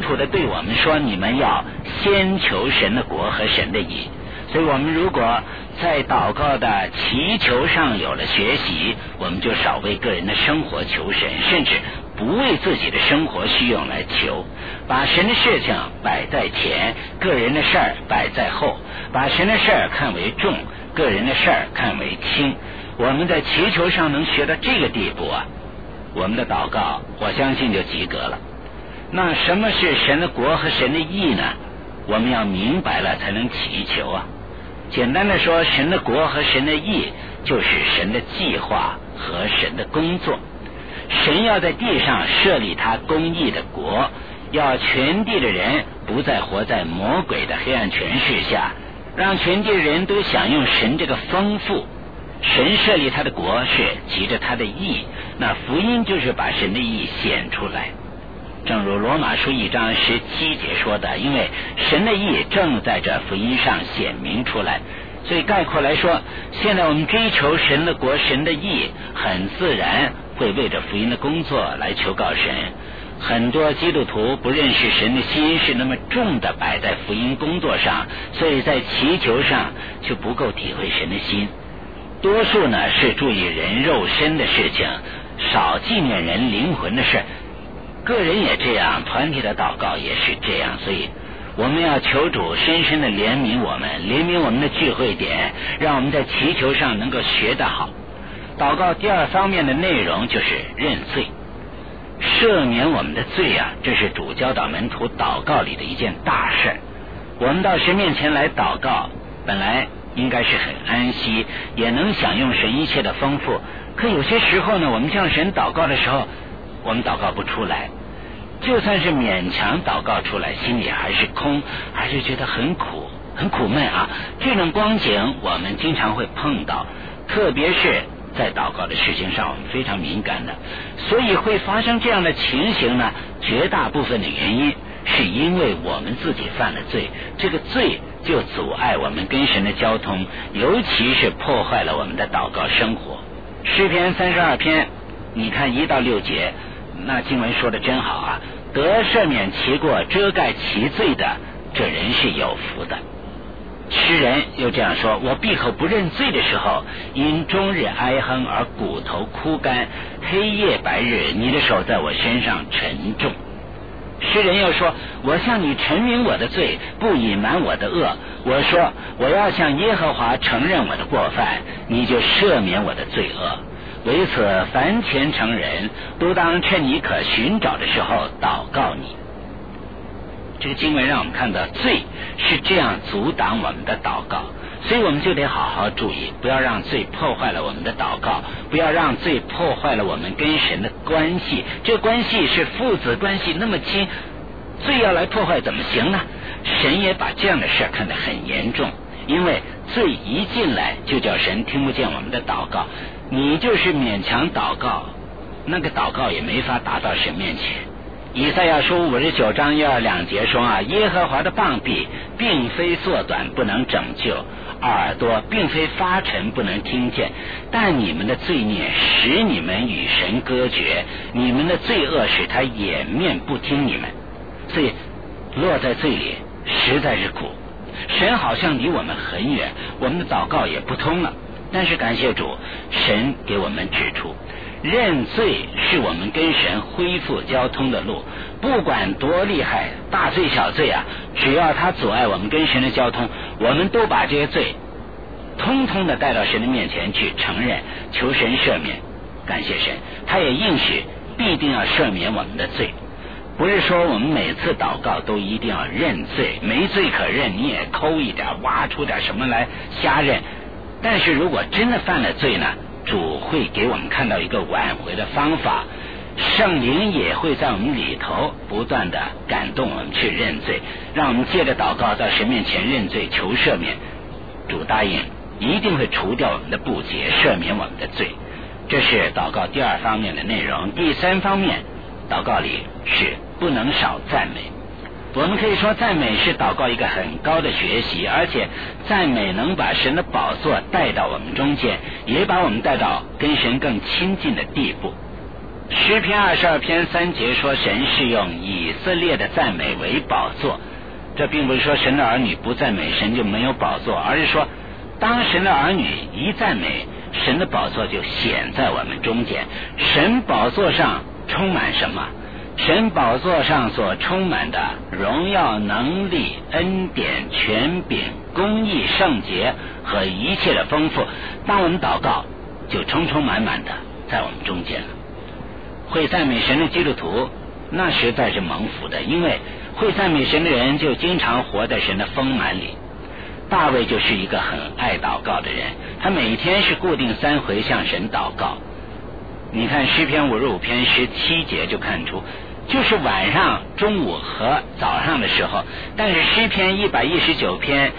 楚的对我们说，你们要先求神的国和神的义。所以我们如果在祷告的祈求上有了学习，我们就少为个人的生活求神，甚至不为自己的生活需用来求，把神的事情摆在前，个人的事儿摆在后，把神的事儿看为重，个人的事儿看为轻。我们在祈求上能学到这个地步啊，我们的祷告我相信就及格了。那什么是神的国和神的义呢？我们要明白了才能祈求啊。简单的说，神的国和神的义就是神的计划和神的工作。神要在地上设立他公义的国，要全地的人不再活在魔鬼的黑暗权势下，让全地的人都享用神这个丰富。神设立他的国是急着他的义，那福音就是把神的义显出来。正如罗马书1章17节说的，因为神的义正在这福音上显明出来。所以概括来说，现在我们追求神的国神的义，很自然会为着福音的工作来求告神。很多基督徒不认识神的心是那么重的摆在福音工作上，所以在祈求上就不够体会神的心。多数呢是注意人肉身的事情，少纪念人灵魂的事。个人也这样，团体的祷告也是这样。所以我们要求主深深的怜悯我们，怜悯我们的聚会点，让我们在祈求上能够学得好。祷告第二方面的内容就是认罪，赦免我们的罪啊，这是主教导门徒祷告里的一件大事。我们到神面前来祷告，本来应该是很安息，也能享用神一切的丰富。可有些时候呢，我们向神祷告的时候，我们祷告不出来，就算是勉强祷告出来，心里还是空，还是觉得很苦闷啊。这种光景我们经常会碰到，特别是在祷告的事情上我们非常敏感的。所以会发生这样的情形呢，绝大部分的原因是因为我们自己犯了罪，这个罪就阻碍我们跟神的交通，尤其是破坏了我们的祷告生活。诗篇32篇你看1到6节，那经文说的真好啊，得赦免其过遮盖其罪的，这人是有福的。诗人又这样说，我闭口不认罪的时候，因终日哀哼而骨头枯干，黑夜白日你的手在我身上沉重。诗人又说，我向你陈明我的罪，不隐瞒我的恶。我说我要向耶和华承认我的过犯，你就赦免我的罪恶。为此凡虔诚人都当趁你可寻找的时候祷告你。这个经文让我们看到罪是这样阻挡我们的祷告，所以我们就得好好注意，不要让罪破坏了我们的祷告，不要让罪破坏了我们跟神的关系。这关系是父子关系那么亲，罪要来破坏怎么行呢？神也把这样的事看得很严重，因为罪一进来就叫神听不见我们的祷告。你就是勉强祷告，那个祷告也没法达到神面前。以赛亚书59章1、2节说啊，耶和华的膀臂并非缩短不能拯救，耳朵并非发沉不能听见，但你们的罪孽使你们与神隔绝，你们的罪恶使他掩面不听你们。所以落在罪里实在是苦，神好像离我们很远，我们的祷告也不通了。但是感谢主，神给我们指出，认罪是我们跟神恢复交通的路，不管多厉害，大罪小罪啊，只要他阻碍我们跟神的交通，我们都把这些罪通通的带到神的面前去承认，求神赦免。感谢神，他也应许必定要赦免我们的罪。不是说我们每次祷告都一定要认罪，没罪可认你也抠一点，挖出点什么来瞎认。但是如果真的犯了罪呢，主会给我们看到一个挽回的方法，圣灵也会在我们里头不断的感动我们去认罪，让我们借着祷告到神面前认罪求赦免。主答应一定会除掉我们的不洁，赦免我们的罪。这是祷告第二方面的内容。第三方面，祷告里是不能少赞美。我们可以说赞美是祷告一个很高的学习，而且赞美能把神的宝座带到我们中间，也把我们带到跟神更亲近的地步。 诗篇22篇3节说，神是用以色列的赞美为宝座。这并不是说神的儿女不赞美神就没有宝座，而是说当神的儿女一赞美，神的宝座就显在我们中间。神宝座上充满什么？神宝座上所充满的荣耀、能力、恩典、权柄、公义、圣洁和一切的丰富，当我们祷告就充充满满的在我们中间了。会赞美神的基督徒那实在是蒙福的，因为会赞美神的人就经常活在神的丰满里。大卫就是一个很爱祷告的人，他每天是固定3回向神祷告。你看诗篇55篇17节就看出，就是晚上、中午和早上的时候。但是诗篇119篇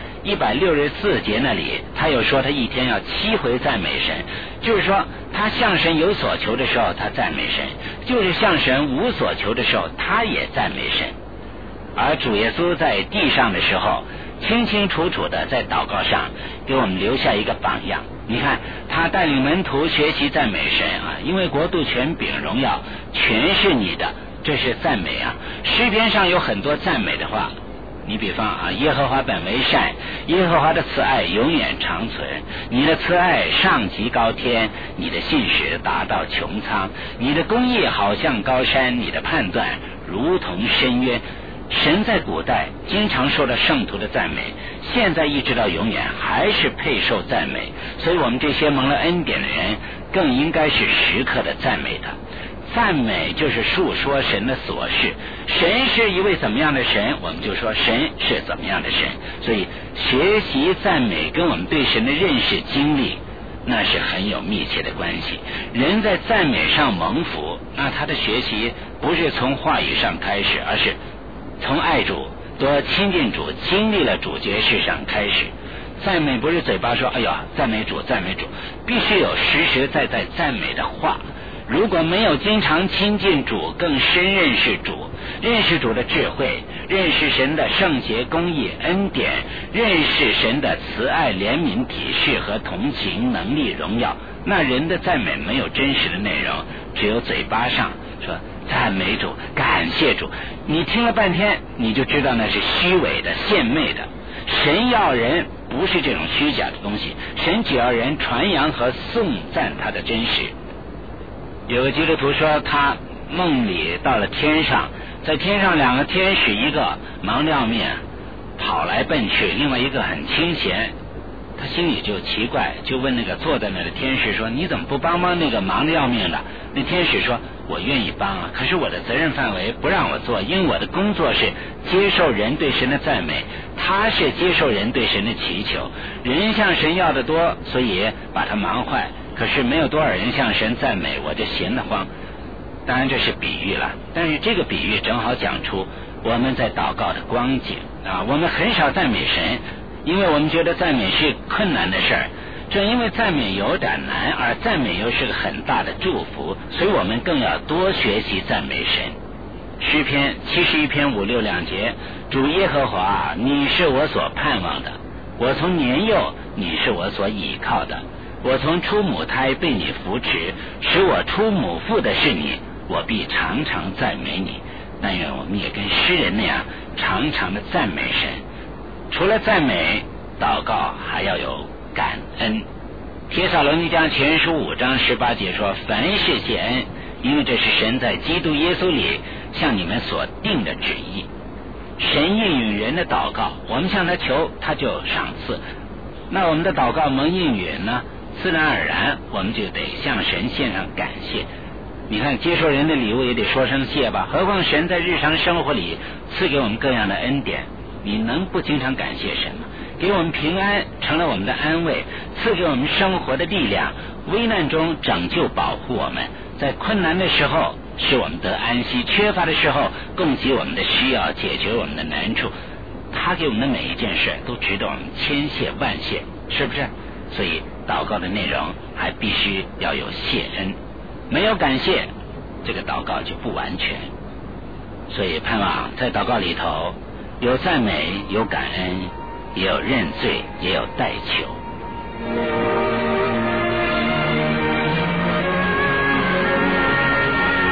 164节那里他又说他一天要7回赞美神，就是说他向神有所求的时候他赞美神，就是向神无所求的时候他也赞美神。而主耶稣在地上的时候清清楚楚的在祷告上给我们留下一个榜样。你看他带领门徒学习赞美神啊，因为国度、权柄、荣耀全是你的，这是赞美啊。诗篇上有很多赞美的话，你比方啊，耶和华本为善，耶和华的慈爱永远长存，你的慈爱上及高天，你的信实达到穹苍，你的公义好像高山，你的判断如同深渊。神在古代经常受到圣徒的赞美，现在一直到永远还是配受赞美，所以我们这些蒙了恩典的人更应该是时刻的赞美他。赞美就是述说神的所事，神是一位怎么样的神，我们就说神是怎么样的神。所以学习赞美跟我们对神的认识经历那是很有密切的关系。人在赞美上蒙福，那他的学习不是从话语上开始，而是从爱主、多亲近主、经历了主角事上开始。赞美不是嘴巴说哎呀赞美主赞美主，必须有实实在在赞美的话。如果没有经常亲近主，更深认识主，认识主的智慧，认识神的圣洁、公义、恩典，认识神的慈爱、怜悯、体恤和同情、能力、荣耀，那人的赞美没有真实的内容，只有嘴巴上说赞美主、感谢主，你听了半天你就知道那是虚伪的、献媚的。神要人不是这种虚假的东西，神只要人传扬和颂赞他的真实。有个基督徒说他梦里到了天上，在天上2个天使，一个忙得要命跑来奔去，另外一个很清闲。他心里就奇怪，就问那个坐在那的天使说，你怎么不帮那个忙得要命的？那天使说，我愿意帮啊，可是我的责任范围不让我做，因为我的工作是接受人对神的赞美，他是接受人对神的祈求，人向神要的多，所以把他忙坏，可是没有多少人向神赞美，我就闲得慌。当然这是比喻了，但是这个比喻正好讲出我们在祷告的光景啊。我们很少赞美神，因为我们觉得赞美是困难的事儿，正因为赞美有点难，而赞美又是个很大的祝福，所以我们更要多学习赞美神。诗篇71篇5、6、2节，主耶和华，你是我所盼望的，我从年幼你是我所倚靠的，我从出母胎被你扶持，使我出母腹的是你，我必常常赞美你。但愿我们也跟诗人那样常常的赞美神。除了赞美，祷告还要有感恩。帖撒罗尼迦前书5章18节说，凡事谢恩，因为这是神在基督耶稣里向你们所定的旨意。神应允人的祷告，我们向他求，他就赏赐。那我们的祷告蒙应允呢，自然而然我们就得向神献上感谢。你看接受人的礼物也得说声谢吧，何况神在日常生活里赐给我们各样的恩典，你能不经常感谢神吗？给我们平安成了我们的安慰，赐给我们生活的力量，危难中拯救保护我们，在困难的时候使我们得安息，缺乏的时候供给我们的需要，解决我们的难处。他给我们的每一件事都值得我们千谢万谢，是不是？所以祷告的内容还必须要有谢恩，没有感谢这个祷告就不完全。所以盼望在祷告里头有赞美，有感恩，也有认罪，也有代求。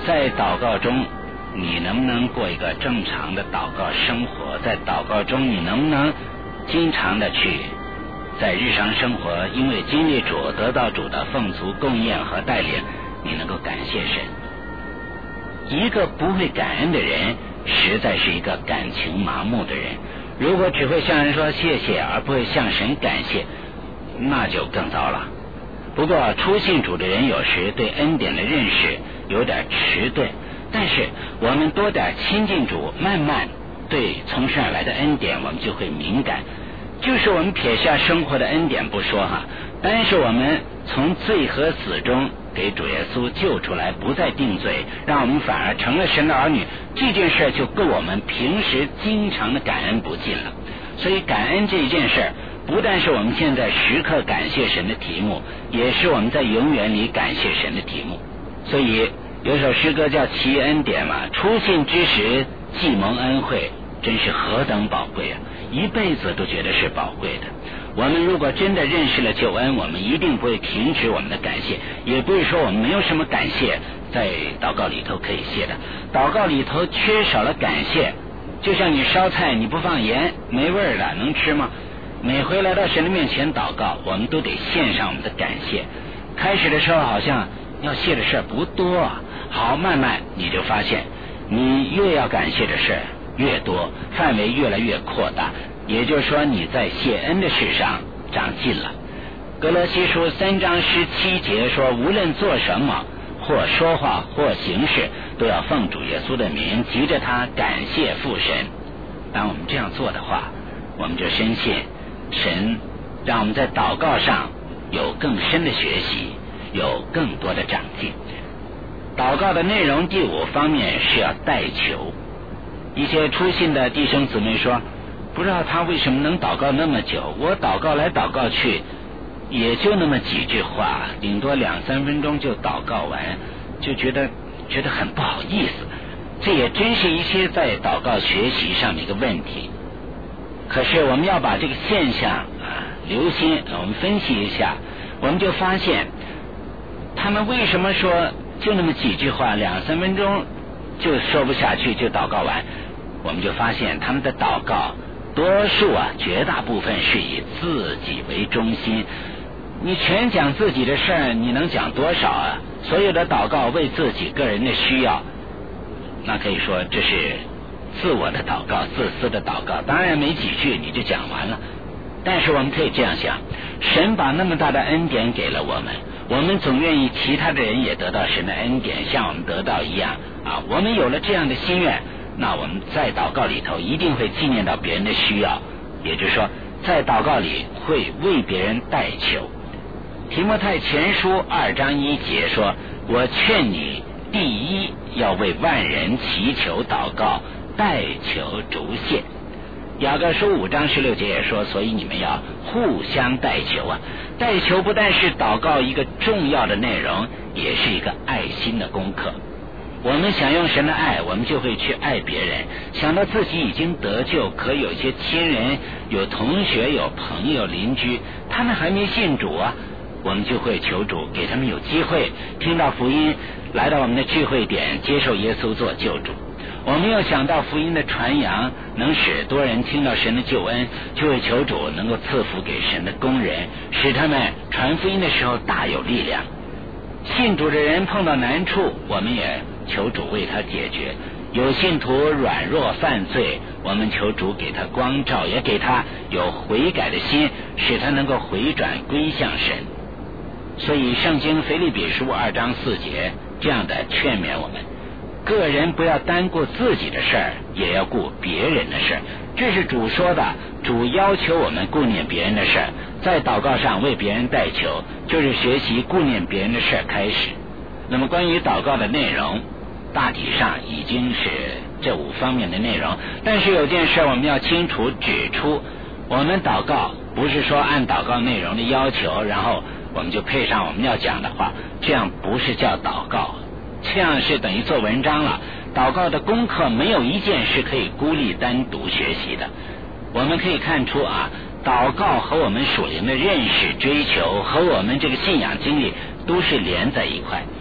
在祷告中你能不能过一个正常的祷告生活？在祷告中你能不能经常的去在日常生活因为经历主得到主的奉足供应和带领，你能够感谢神？一个不会感恩的人实在是一个感情麻木的人，如果只会向人说谢谢而不会向神感谢，那就更糟了。不过初信主的人有时对恩典的认识有点迟钝，但是我们多点亲近主，慢慢对从神而来的恩典我们就会敏感。就是我们撇下生活的恩典不说但是我们从罪和死中给主耶稣救出来，不再定罪，让我们反而成了神的儿女，这件事就够我们平时经常的感恩不尽了。所以感恩这一件事不但是我们现在时刻感谢神的题目，也是我们在永远里感谢神的题目。所以有首诗歌叫奇恩典嘛，初信之时既蒙恩惠，真是何等宝贵啊，一辈子都觉得是宝贵的。我们如果真的认识了救恩，我们一定不会停止我们的感谢，也不会说我们没有什么感谢在祷告里头可以谢的。祷告里头缺少了感谢，就像你烧菜你不放盐没味儿了，能吃吗？每回来到神的面前祷告，我们都得献上我们的感谢。开始的时候好像要谢的事不多好，慢慢你就发现你越要感谢的事越多，范围越来越扩大，也就是说你在谢恩的事上长进了。哥罗西书3章17节说，无论做什么，或说话或行事，都要奉主耶稣的名，急着他感谢父神。当我们这样做的话，我们就深信神让我们在祷告上有更深的学习，有更多的长进。祷告的内容第5方面是要代求。一些初信的弟兄姊妹说，不知道他为什么能祷告那么久，我祷告来祷告去也就那么几句话，顶多2-3分钟就祷告完，就觉得很不好意思。这也真是一些在祷告学习上的一个问题。可是我们要把这个现象留心，我们分析一下，我们就发现他们为什么说就那么几句话2-3分钟就说不下去就祷告完，我们就发现他们的祷告多数绝大部分是以自己为中心。你全讲自己的事儿，你能讲多少所有的祷告为自己个人的需要，那可以说这是自我的祷告，自私的祷告，当然没几句你就讲完了。但是我们可以这样想，神把那么大的恩典给了我们，我们总愿意其他的人也得到神的恩典，像我们得到一样我们有了这样的心愿，那我们在祷告里头一定会纪念到别人的需要，也就是说在祷告里会为别人代求。提摩太前书2章1节说，我劝你第一要为万人祈求祷告，代求主谢。雅各书5章16节也说，所以你们要互相代求代求不但是祷告一个重要的内容，也是一个爱心的功课。我们想用神的爱，我们就会去爱别人。想到自己已经得救，可有一些亲人、有同学、有朋友、邻居，他们还没信主我们就会求主给他们有机会听到福音，来到我们的聚会点，接受耶稣做救主。我们又想到福音的传扬能使多人听到神的救恩，就会求主能够赐福给神的工人，使他们传福音的时候大有力量。信主的人碰到难处，我们也求主为他解决。有信徒软弱犯罪，我们求主给他光照，也给他有悔改的心，使他能够回转归向神。所以圣经腓立比书2章4节这样的劝勉我们，个人不要单顾自己的事儿，也要顾别人的事儿。这是主说的，主要求我们顾念别人的事儿，在祷告上为别人代求，就是学习顾念别人的事儿开始。那么关于祷告的内容，大体上已经是这5方面的内容，但是有件事我们要清楚指出，我们祷告不是说按祷告内容的要求，然后我们就配上我们要讲的话，这样不是叫祷告，这样是等于做文章了。祷告的功课没有一件是可以孤立单独学习的。我们可以看出祷告和我们属灵的认识追求和我们这个信仰经历都是连在一块。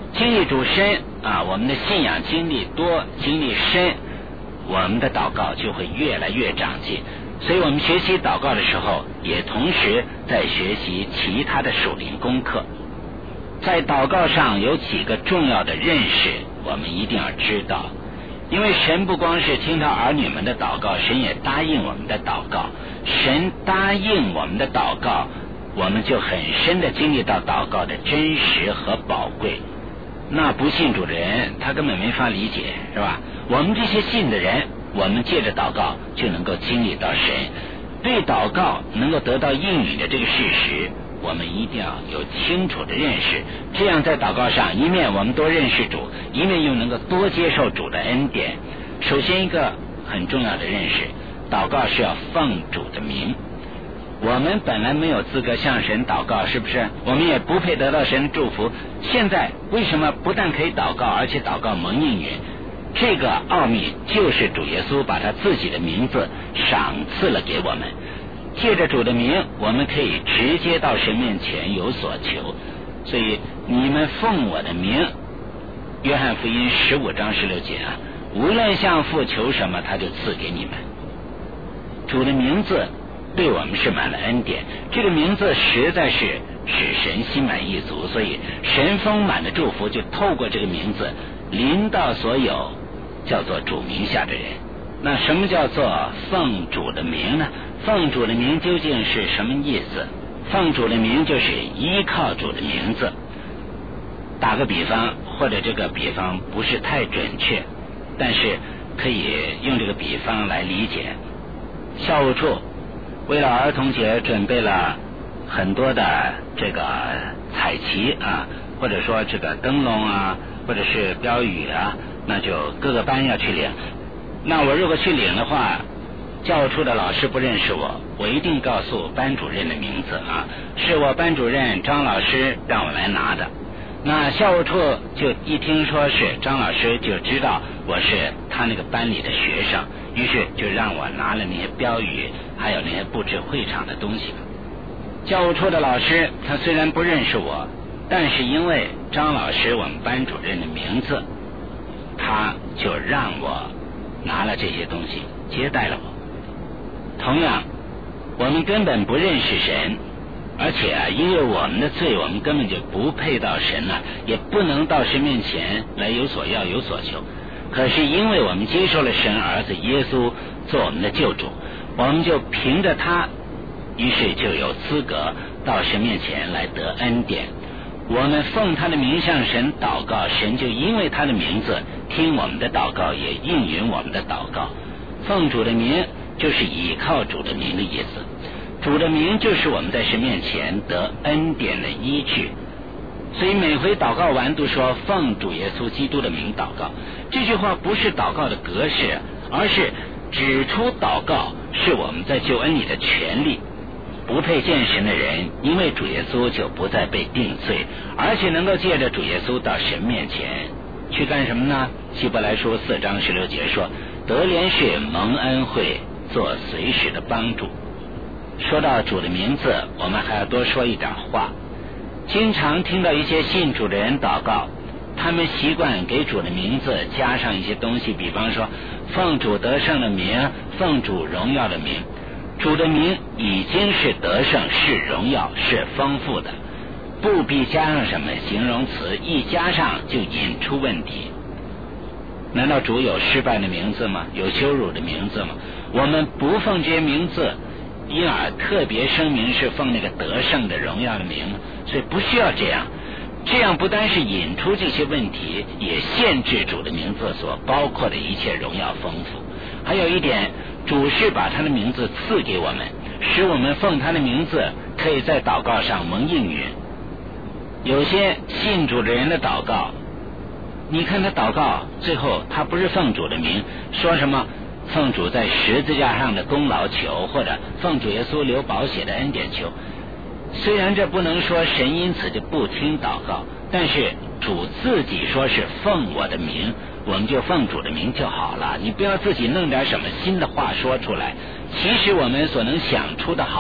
经历主深啊，我们的信仰经历多，经历深，我们的祷告就会越来越长进。所以我们学习祷告的时候，也同时在学习其他的属灵功课。在祷告上有几个重要的认识，我们一定要知道。因为神不光是听到儿女们的祷告，神也答应我们的祷告。神答应我们的祷告，我们就很深的经历到祷告的真实和宝贵。那不信主的人他根本没法理解，是吧？我们这些信的人，我们借着祷告就能够经历到神对祷告能够得到应允的这个事实，我们一定要有清楚的认识。这样在祷告上，一面我们多认识主，一面又能够多接受主的恩典。首先一个很重要的认识，祷告是要奉主的名。我们本来没有资格向神祷告，是不是？我们也不配得到神的祝福。现在为什么不但可以祷告，而且祷告蒙应允？这个奥秘就是主耶稣把他自己的名字赏赐了给我们。借着主的名，我们可以直接到神面前有所求。所以你们奉我的名，约翰福音15章16节啊，无论向父求什么，他就赐给你们。主的名字对我们是满了恩典，这个名字实在是使神心满意足，所以神丰满的祝福就透过这个名字临到所有叫做主名下的人。那什么叫做奉主的名呢？奉主的名究竟是什么意思？奉主的名就是依靠主的名字。打个比方，或者这个比方不是太准确，但是可以用这个比方来理解。校务处为了儿童节准备了很多的这个彩旗啊，或者说这个灯笼啊，或者是标语啊，那就各个班要去领。那我如果去领的话，教务处的老师不认识我，我一定告诉班主任的名字啊，是我班主任张老师让我来拿的。那校务处就一听说是张老师，就知道我是他那个班里的学生，于是就让我拿了那些标语，还有那些布置会场的东西。教务处的老师他虽然不认识我，但是因为张老师我们班主任的名字，他就让我拿了这些东西接待了我。同样，我们根本不认识神，而且因为我们的罪，我们根本就不配到神也不能到神面前来有所要有所求。可是因为我们接受了神儿子耶稣做我们的救主，我们就凭着他，于是就有资格到神面前来得恩典。我们奉他的名向神祷告，神就因为他的名字听我们的祷告，也应允我们的祷告。奉主的名就是倚靠主的名的意思，主的名就是我们在神面前得恩典的依据。所以每回祷告完都说奉主耶稣基督的名祷告，这句话不是祷告的格式，而是指出祷告是我们在救恩里的权利。不配见神的人，因为主耶稣就不再被定罪，而且能够借着主耶稣到神面前去干什么呢？希伯来书4章16节说，得怜恤蒙恩惠，做随时的帮助。说到主的名字，我们还要多说一点话。经常听到一些信主的人祷告，他们习惯给主的名字加上一些东西，比方说奉主得胜的名，奉主荣耀的名。主的名已经是得胜，是荣耀，是丰富的，不必加上什么形容词，一加上就引出问题。难道主有失败的名字吗？有羞辱的名字吗？我们不奉这些名字，因而特别声明是奉那个得胜的荣耀的名，所以不需要这样。这样不单是引出这些问题，也限制主的名字所包括的一切荣耀丰富。还有一点，主是把他的名字赐给我们，使我们奉他的名字可以在祷告上蒙应允。有些信主的人的祷告，你看他祷告最后他不是奉主的名，说什么奉主在十字架上的功劳求，或者奉主耶稣流宝血的恩典求。虽然这不能说神因此就不听祷告，但是主自己说是奉我的名，我们就奉主的名就好了，你不要自己弄点什么新的话说出来。其实我们所能想出的好，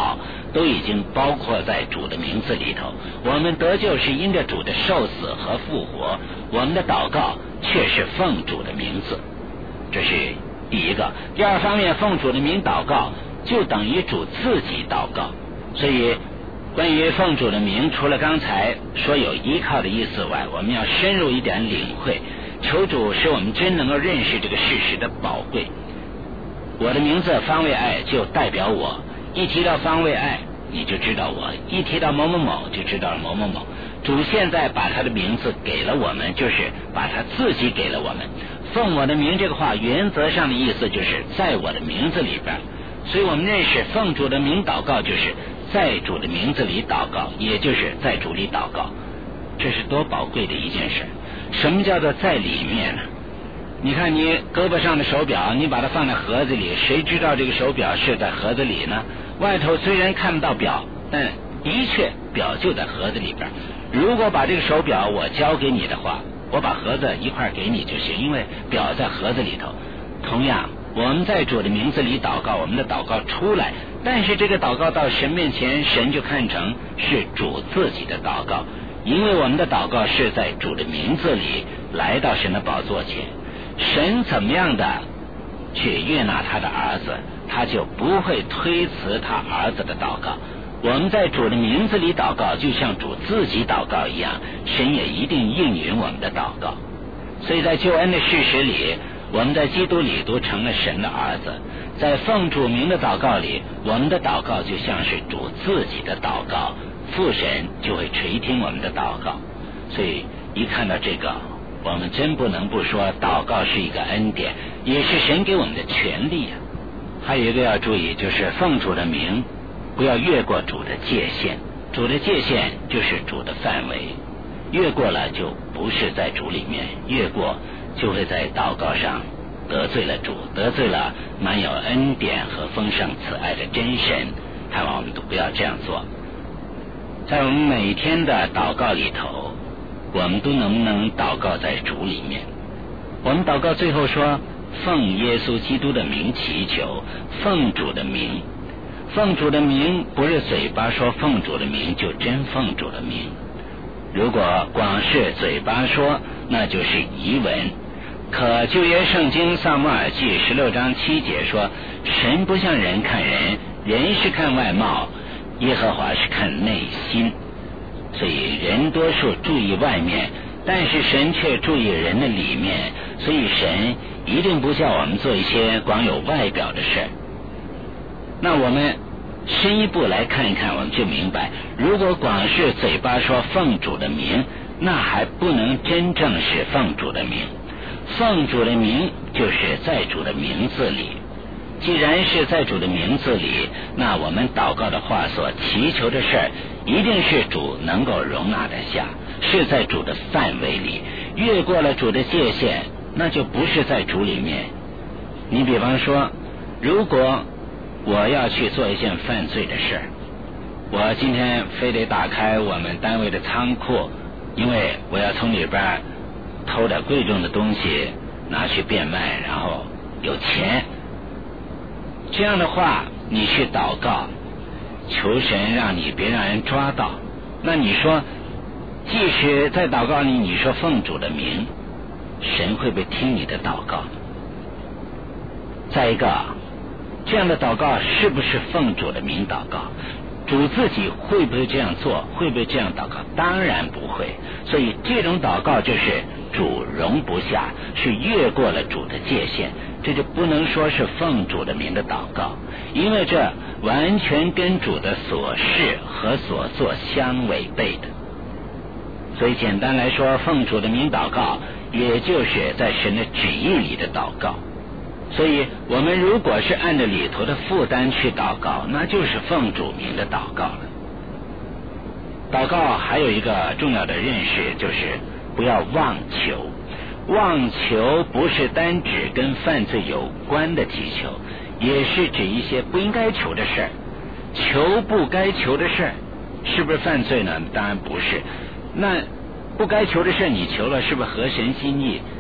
都已经包括在主的名字里头。我们得救是因着主的受死和复活，我们的祷告却是奉主的名字，这是第一个。第二方面，奉主的名祷告就等于主自己祷告。所以关于奉主的名，除了刚才说有依靠的意思外，我们要深入一点领会，求主使我们真能够认识这个事实的宝贵。我的名字方为爱就代表我，一提到方为爱你就知道我，一提到某某某就知道了某某某。主现在把他的名字给了我们，就是把他自己给了我们。奉我的名这个话原则上的意思就是在我的名字里边，所以我们认识奉主的名祷告就是在主的名字里祷告，也就是在主里祷告。这是多宝贵的一件事。什么叫做在里面呢？你看你胳膊上的手表，你把它放在盒子里，谁知道这个手表是在盒子里呢？外头虽然看不到表，但的确表就在盒子里边。如果把这个手表我交给你的话，我把盒子一块给你就行，因为表在盒子里头。同样我们在主的名字里祷告，我们的祷告出来，但是这个祷告到神面前，神就看成是主自己的祷告，因为我们的祷告是在主的名字里来到神的宝座前。神怎么样的去悦纳他的儿子，他就不会推辞他儿子的祷告。我们在主的名字里祷告，就像主自己祷告一样，神也一定应允我们的祷告。所以在救恩的事实里，我们在基督里都成了神的儿子。在奉主名的祷告里，我们的祷告就像是主自己的祷告，父神就会垂听我们的祷告。所以一看到这个，我们真不能不说祷告是一个恩典，也是神给我们的权利啊。还有一个要注意，就是奉主的名不要越过主的界限。主的界限就是主的范围，越过了就不是在主里面，越过就会在祷告上得罪了主，得罪了满有恩典和丰盛慈爱的真神。盼望我们都不要这样做。在我们每天的祷告里头，我们都能不能祷告在主里面？我们祷告最后说奉耶稣基督的名祈求，奉主的名。奉主的名不是嘴巴说奉主的名就真奉主的名，如果光是嘴巴说，那就是疑文。可旧约圣经撒母耳记16章7节说，神不像人看人，人是看外貌，耶和华是看内心。所以人多数注意外面，但是神却注意人的里面，所以神一定不叫我们做一些光有外表的事。那我们深一步来看一看，我们就明白，如果光是嘴巴说奉主的名，那还不能真正是奉主的名。奉主的名就是在主的名字里，既然是在主的名字里，那我们祷告的话所祈求的事儿，一定是主能够容纳得下，是在主的范围里。越过了主的界限，那就不是在主里面。你比方说，如果我要去做一件犯罪的事，我今天非得打开我们单位的仓库，因为我要从里边偷点贵重的东西拿去变卖，然后有钱。这样的话你去祷告，求神让你别让人抓到，那你说即使在祷告里你说奉主的名，神会不会听你的祷告？再一个，这样的祷告是不是奉主的名祷告？主自己会不会这样做？会不会这样祷告？当然不会。所以这种祷告就是主容不下，是越过了主的界限，这就不能说是奉主的名的祷告，因为这完全跟主的所事和所做相违背的。所以简单来说，奉主的名祷告也就是在神的旨意里的祷告。所以我们如果是按照里头的负担去祷告，那就是奉主名的祷告了。祷告还有一个重要的认识，就是不要妄求。妄求不是单指跟犯罪有关的祈求，也是指一些不应该求的事儿。求不该求的事儿，是不是犯罪呢？当然不是。那不该求的事儿你求了，是不是合神心意？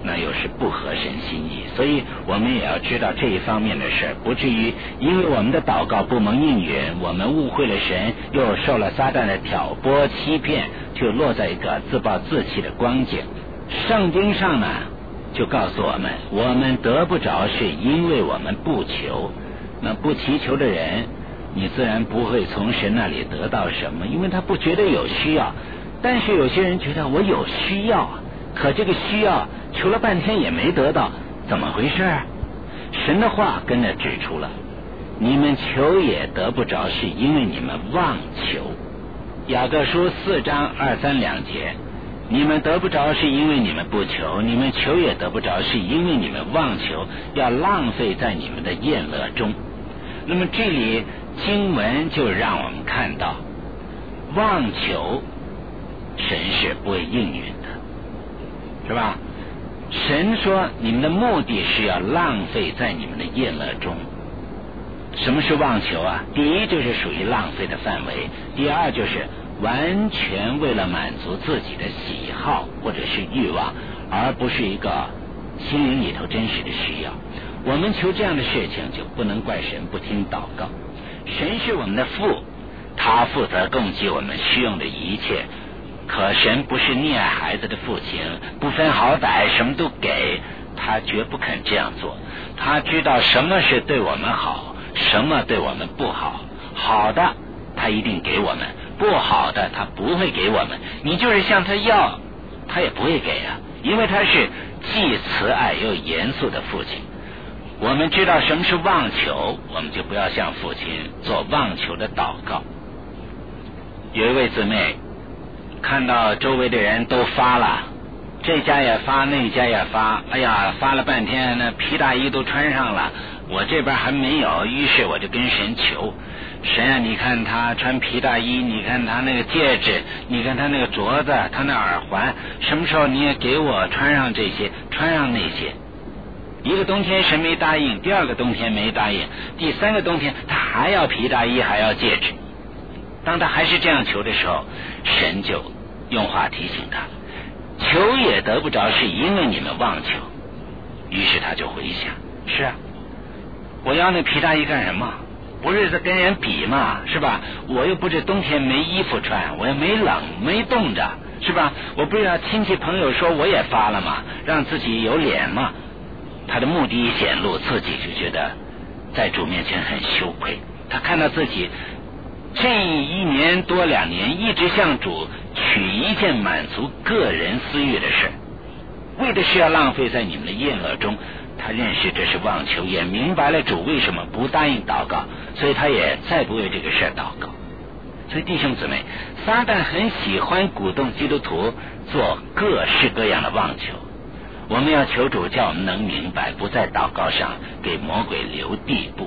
那又是不合神心意。所以我们也要知道这一方面的事，不至于因为我们的祷告不蒙应允，我们误会了神，又受了撒旦的挑拨欺骗，就落在一个自暴自弃的光景。圣经上呢就告诉我们，我们得不着是因为我们不求。那不祈求的人，你自然不会从神那里得到什么，因为他不觉得有需要。但是有些人觉得我有需要，可这个需要求了半天也没得到，怎么回事？神的话跟着指出了，你们求也得不着，是因为你们妄求。雅各书4章2、3、2节，你们得不着是因为你们不求，你们求也得不着是因为你们妄求，要浪费在你们的宴乐中。那么这里经文就让我们看到，妄求神是不会应允的，是吧？神说你们的目的是要浪费在你们的宴乐中。什么是妄求啊？第一就是属于浪费的范围，第二就是完全为了满足自己的喜好或者是欲望，而不是一个心灵里头真实的需要。我们求这样的事情，就不能怪神不听祷告。神是我们的父，他负责供给我们需用的一切，可神不是溺爱孩子的父亲，不分好歹什么都给，他绝不肯这样做。他知道什么是对我们好，什么对我们不好，好的他一定给我们，不好的他不会给我们。你就是向他要，他也不会给啊，因为他是既慈爱又严肃的父亲。我们知道什么是妄求，我们就不要向父亲做妄求的祷告。有一位姊妹看到周围的人都发了，这家也发那家也发，哎呀发了半天，那皮大衣都穿上了，我这边还没有，于是我就跟神求，神啊，你看他穿皮大衣，你看他那个戒指，你看他那个镯子，他那耳环，什么时候你也给我穿上这些，穿上那些。一个冬天神没答应，第二个冬天没答应，第三个冬天他还要皮大衣，还要戒指。当他还是这样求的时候，神就用话提醒他，求也得不着是因为你们妄求。于是他就回想，是啊，我要那皮大衣干什么？不是在跟人比嘛，是吧？我又不是冬天没衣服穿，我又没冷没冻着，是吧？我不是要亲戚朋友说我也发了嘛，让自己有脸嘛。他的目的一显露，自己就觉得在主面前很羞愧。他看到自己这1年多2年一直向主取一件满足个人私欲的事，为的是要浪费在你们的宴乐中。他认识这是妄求，也明白了主为什么不答应祷告，所以他也再不为这个事祷告。所以弟兄姊妹，撒旦很喜欢鼓动基督徒做各式各样的妄求。我们要求主叫我们能明白，不在祷告上给魔鬼留地步。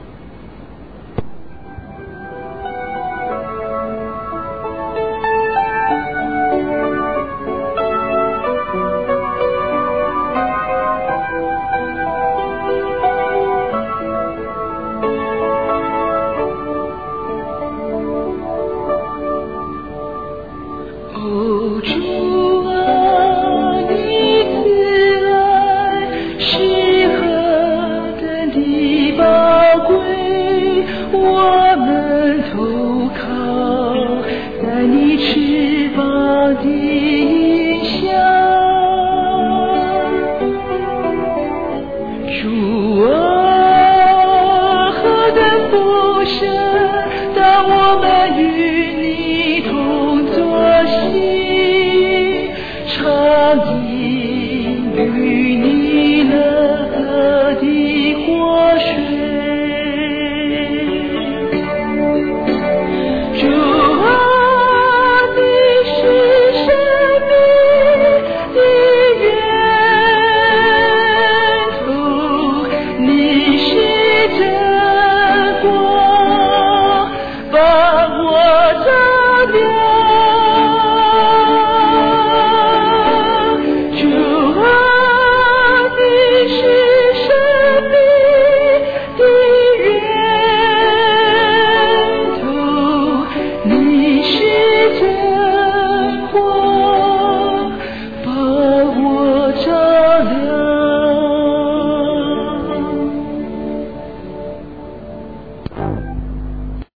主啊，何等不舍